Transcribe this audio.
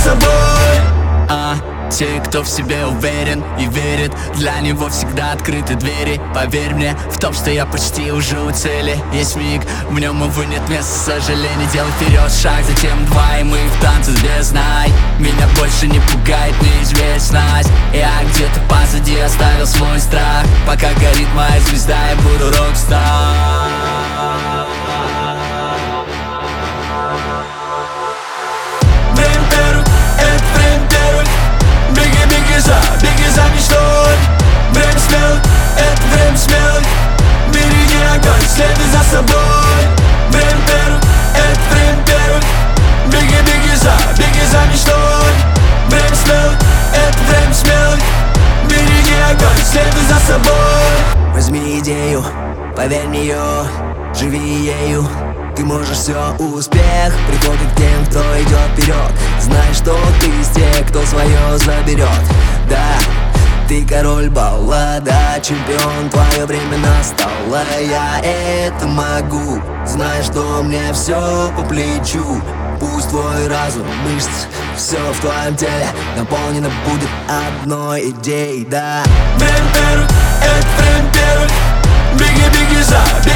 собой. Те, кто в себе уверен и верит, для него всегда открыты двери. Поверь мне в том, что я почти уже у цели. Есть миг, в нем, увы, нет места сожалений. Делай вперед шаг, затем два, и мы в танце без знай. Меня больше не пугает неизвестность. Я где-то позади оставил свой страх. Пока горит моя звезда, я буду рок-стар. Время первых, это время первых. Беги за мечтой. Время смелых, это время смелых. Береги огонь, следуй за собой. Время первых, это время первых. Беги за мечтой. Время смелых, это время смелых. Береги огонь, следуй за собой. Возьми идею, поверь в нее, живи ею. Ты можешь все, успех приходит к тем, кто идет вперед. Знай, что ты из тех, кто свое заберет. Да, ты король баллада, чемпион, твое время настало. Я это могу, знай, что мне все по плечу. Пусть твой разум, мышцы, все в твоем теле наполнено будет одной идеей, да. Время первых, это время первых. Беги